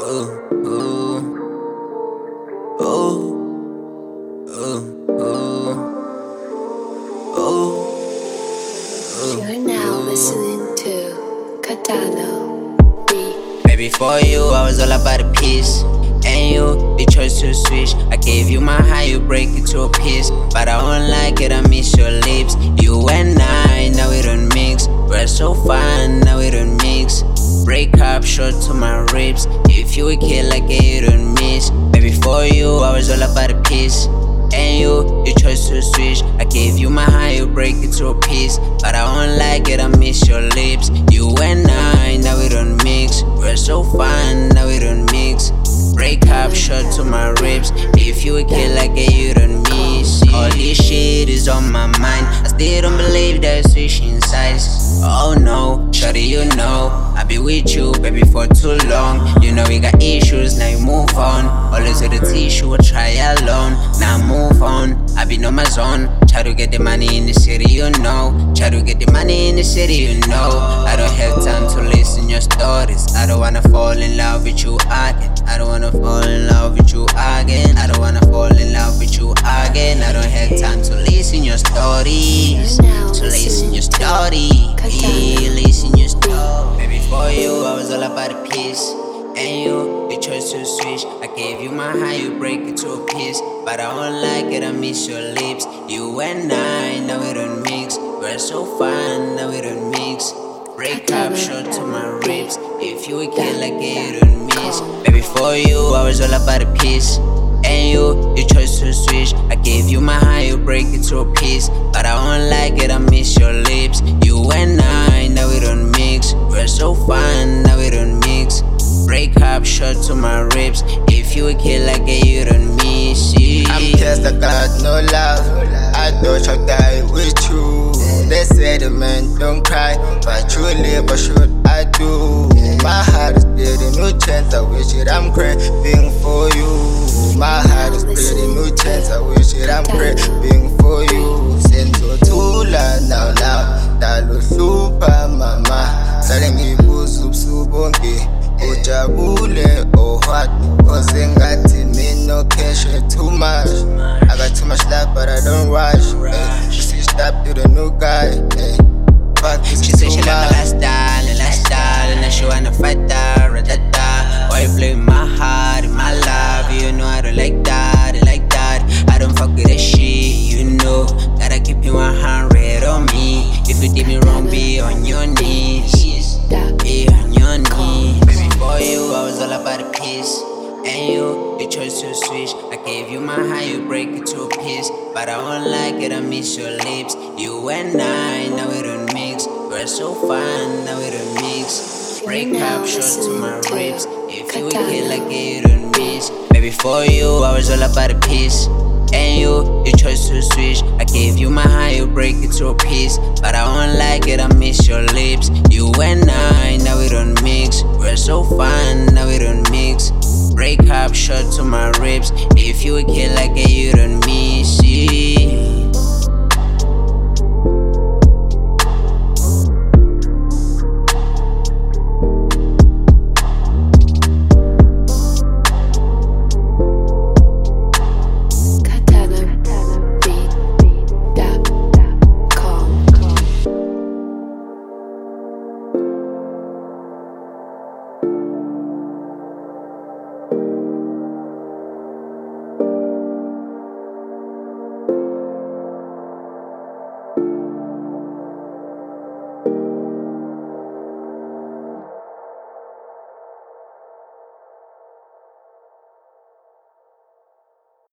ooh, ooh, You're now listening to Cardano B. Baby, for you, I was all about a piece. And you chose to switch. I gave you my heart, you break it to a piece. But I don't like it, I miss your lips. You and I, now we don't mix. We're so fine, now we don't mix. Break up, short to my ribs. If you a kid like it, you don't miss. Baby, for you, I was all about a piece. And you chose to switch. I gave you my heart, you break it to a piece. But I don't like it, I miss your lips. You and I, now we don't mix. We're so fine, now we don't mix. Break up, short to my ribs. If you a kid like it, you don't miss. All this shit is on my mind. I still don't believe that switching sides. Oh no, shawty, you know I be with you, baby, for too long. You know we got issues, now you move on. Always with the tissue, I try alone. Now move on, I be on my zone. Try to get the money in the city, you know. Try to get the money in the city, you know. I don't have time to listen your stories. I don't wanna fall in love with you again. I don't wanna fall in love with you again. I don't wanna fall in love with you again. I don't have time to listen your stories. To listen your story. Yeah, listen your story. Baby, for you, I was all about a piece. And you chose to switch. I gave you my heart, you break it to a piece. But I don't like it, I miss your lips. You and I, now we don't mix. We're so fine, now we don't mix. Break up, short to my ribs. If you a kid like it, you don't miss. Baby, for you, I was all about a piece. And you chose to switch. I gave you my heart, you break it to a piece. But I don't like it, I miss your lips. You and I, now we don't mix. We're so fine, now we don't mix. Break up, short to my ribs. If you a kid like it, you don't miss it. I'm just I got no love. I thought I'd die with you. They say the man don't cry, but truly, what should I do? My heart is bleeding, no chance, I wish it, I'm craving for you. My heart is bleeding, no chance, I wish it, I'm craving for you. Senzo tula now, dalo super mama. Telling me subongi, ujabule oh what? Cause ngati me no cash too much. I got too much love, but I don't rush. She said stop to the new guy. Fuck this She said she like my lifestyle, and that she wanna fight that, ratata. Why you play my heart and my life? You know I don't like that, I don't fuck with that shit, you know. Gotta keep you 100 on me. If you did me wrong, be on your knees. Be on your knees. Baby, for you, I was all about a piece. And you chose to switch. I gave you my heart, you break it to a piece. But I don't like it, I miss your lips. You and I, now we don't mix. We're so fine, now we don't mix. Break up, short to my ribs. If you a kid like it, you don't miss. Baby, for you, I was all about a piece. And you chose to switch. I gave you my heart, you break it to a piece. But I don't like it, I miss your lips. You and I, now we don't mix. We're so fine, now we don't mix. Break up, short to my ribs. If you a kid like it,